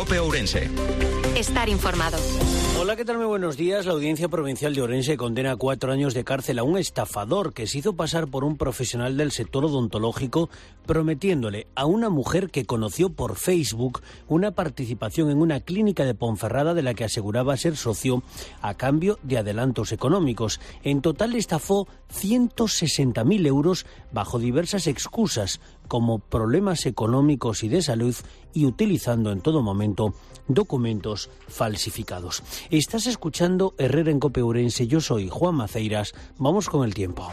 COPE Ourense. Estar informado. Hola, ¿qué tal? Muy buenos días. La Audiencia Provincial de Ourense condena a 4 años de cárcel a un estafador que se hizo pasar por un profesional del sector odontológico prometiéndole a una mujer que conoció por Facebook una participación en una clínica de Ponferrada de la que aseguraba ser socio a cambio de adelantos económicos. En total le estafó 160.000 euros bajo diversas excusas como problemas económicos y de salud y utilizando en todo momento documentos falsificados. Estás escuchando Herrera en COPE Ourense. Yo soy Juan Maceiras. Vamos con el tiempo.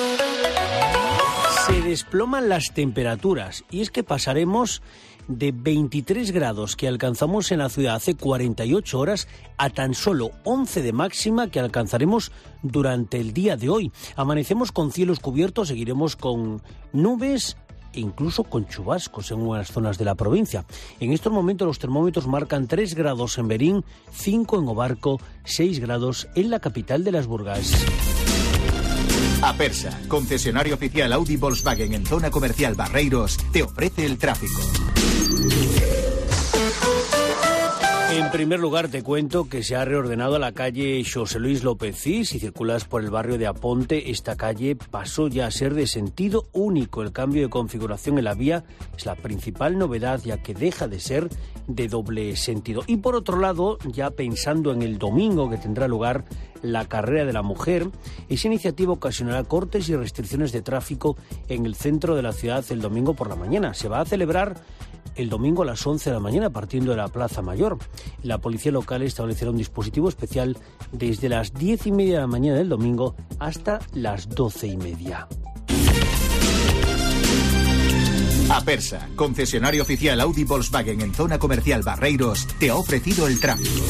Se desploman las temperaturas y es que pasaremos de 23 grados que alcanzamos en la ciudad hace 48 horas a tan solo 11 de máxima que alcanzaremos durante el día de hoy. Amanecemos con cielos cubiertos, seguiremos con nubes e incluso con chubascos en unas zonas de la provincia. En estos momentos los termómetros marcan 3 grados en Berín, 5 en Obarco, 6 grados en la capital de las Burgas. Apersa, concesionario oficial Audi Volkswagen en zona comercial Barreiros, te ofrece el tráfico. En primer lugar, te cuento que se ha reordenado la calle José Luis López Cis. Si circulas por el barrio de Aponte, esta calle pasó ya a ser de sentido único. El cambio de configuración en la vía es la principal novedad, ya que deja de ser de doble sentido. Y por otro lado, ya pensando en el domingo que tendrá lugar la carrera de la mujer, esa iniciativa ocasionará cortes y restricciones de tráfico en el centro de la ciudad el domingo por la mañana. Se va a celebrar el domingo a las 11 de la mañana, partiendo de la Plaza Mayor. La policía local establecerá un dispositivo especial desde las 10:30 de la mañana del domingo hasta las 12:30. Apersa, concesionario oficial Audi Volkswagen en zona comercial Barreiros, te ha ofrecido el tráfico.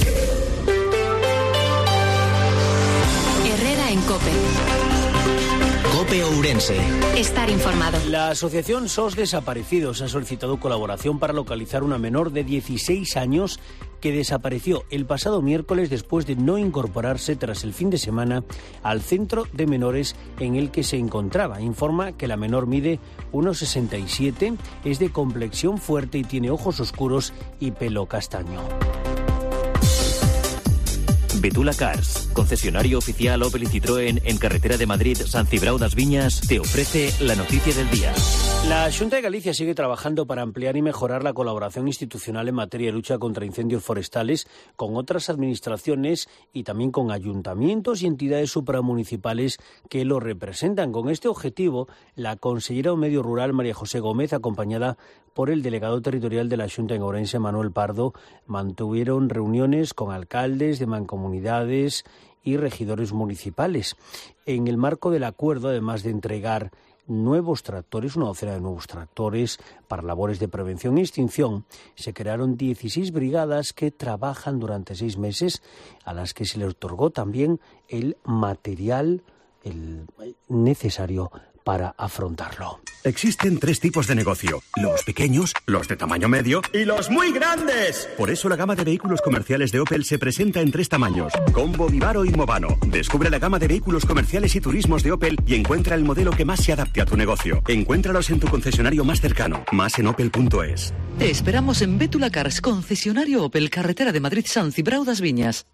Herrera en COPE. COPE Ourense. Estar informado. La asociación SOS Desaparecidos ha solicitado colaboración para localizar una menor de 16 años que desapareció el pasado miércoles después de no incorporarse tras el fin de semana al centro de menores en el que se encontraba. Informa que la menor mide 1,67, es de complexión fuerte y tiene ojos oscuros y pelo castaño. Betula Cars, concesionario oficial Opel y Citroën en carretera de Madrid, San Cibrao das Viñas, te ofrece la noticia del día. La Xunta de Galicia sigue trabajando para ampliar y mejorar la colaboración institucional en materia de lucha contra incendios forestales con otras administraciones y también con ayuntamientos y entidades supramunicipales que lo representan. Con este objetivo, la consellera de Medio Rural, María José Gómez, acompañada por el delegado territorial de la Xunta en Ourense, Manuel Pardo, mantuvieron reuniones con alcaldes de mancomunidades y regidores municipales. En el marco del acuerdo, además de entregar nuevos tractores, una docena de nuevos tractores para labores de prevención e extinción, se crearon 16 brigadas que trabajan durante 6 meses, a las que se les otorgó también el material necesario para afrontarlo. Existen 3 tipos de negocio: los pequeños, los de tamaño medio y los muy grandes. Por eso la gama de vehículos comerciales de Opel se presenta en 3 tamaños: Combo, Vivaro y Movano. Descubre la gama de vehículos comerciales y turismos de Opel y encuentra el modelo que más se adapte a tu negocio. Encuéntralos en tu concesionario más cercano, más en opel.es. Te esperamos en Betula Cars, concesionario Opel, carretera de Madrid, San Cibrao das Viñas.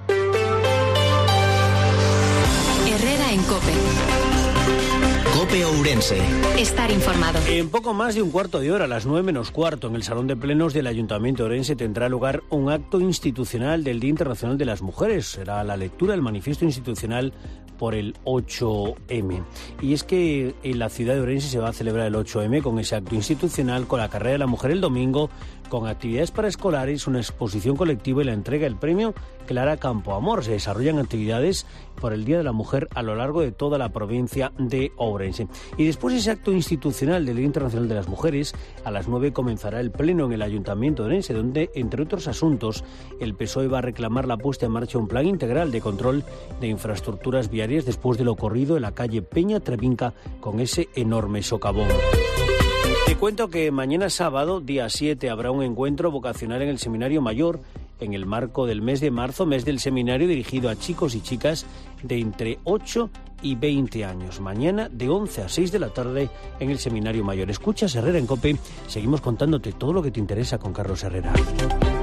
Herrera en COPE. COPE Ourense. Estar informado. En poco más de un cuarto de hora, a las 9 menos cuarto, en el Salón de Plenos del Ayuntamiento de Ourense tendrá lugar un acto institucional del Día Internacional de las Mujeres. Será la lectura del manifiesto institucional por el 8M. Y es que en la ciudad de Ourense se va a celebrar el 8M con ese acto institucional, con la carrera de la mujer el domingo, con actividades para escolares, una exposición colectiva y la entrega del premio Clara Campoamor. Se desarrollan actividades por el Día de la Mujer a lo largo de toda la provincia de Ourense. Y después de ese acto institucional del Día Internacional de las Mujeres, a las 9 comenzará el pleno en el Ayuntamiento de Ourense, donde, entre otros asuntos, el PSOE va a reclamar la puesta en marcha de un plan integral de control de infraestructuras viarias después de lo ocurrido en la calle Peña Trevinca con ese enorme socavón. Te cuento que mañana sábado, día 7, habrá un encuentro vocacional en el Seminario Mayor en el marco del mes de marzo, mes del seminario dirigido a chicos y chicas de entre 8 y 20 años. Mañana de 11 a 6 de la tarde en el Seminario Mayor. Escuchas Herrera en COPE. Seguimos contándote todo lo que te interesa con Carlos Herrera.